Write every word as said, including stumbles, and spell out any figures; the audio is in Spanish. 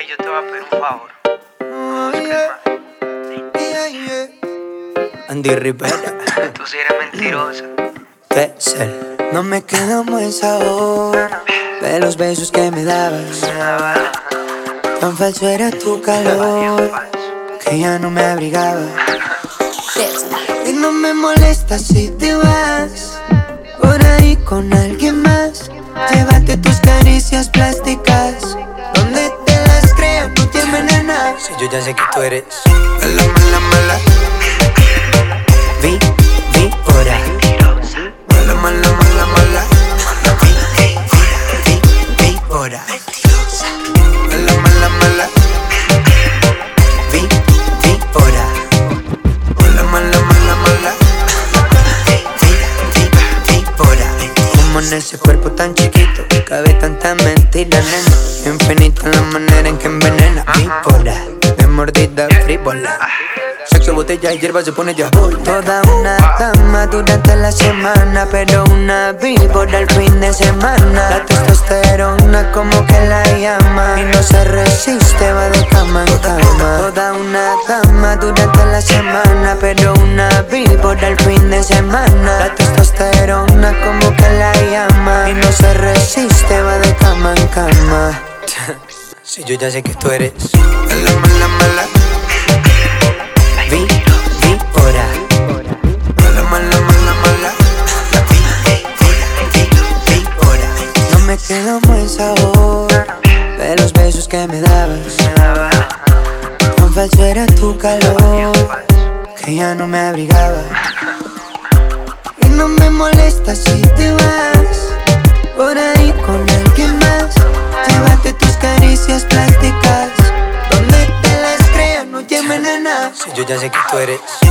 Hey, yo te voy a pedir un favor. Oh, yeah. Yeah, yeah. Andy Rivera. Tú sí eres mentirosa. Pessel. No me queda un buen sabor de los besos que me dabas. Tan falso era tu calor que ya no me abrigaba. Y no me molesta si te vas por ahí con alguien más. Llévate tus caricias plásticas, donde te las creas, no te envenenas. Si yo ya sé que tú eres mala, mala, mala. Vi, víbora. Mala, mala, mala, mala. Vi, vi, vi, víbora. Mala, mala, mala. Vi, víbora. Mala, mala, mala, mala. Vi, vi, vi, víbora. Como en ese cuerpo tan chiquito cabe tanta mentira, nena. Infinita la manera en que envenena. Víbora, de mordida frívola. Sexo, botella y hierba se pone ya voy. Toda una dama durante la semana, pero una víbora el fin de semana. La testosterona como que la llama y no se resiste, va de cama en cama. Toda una dama durante la semana, pero una víbora el fin de semana. La testosterona como que la llama y no se resiste, va de cama en cama. Si yo ya sé que tú eres mala, mala, mala. Vi, víbora. Mala, mala, mala, mala. Vi, vi, vi, víbora. No me queda un buen sabor de los besos que me dabas. Tan falso era tu calor que ya no me abrigaba. Y no me molesta si te vas por ahí con alguien más. Llévate tus caricias plásticas, donde te las creas, no te envenenas. Si yo ya sé que tú eres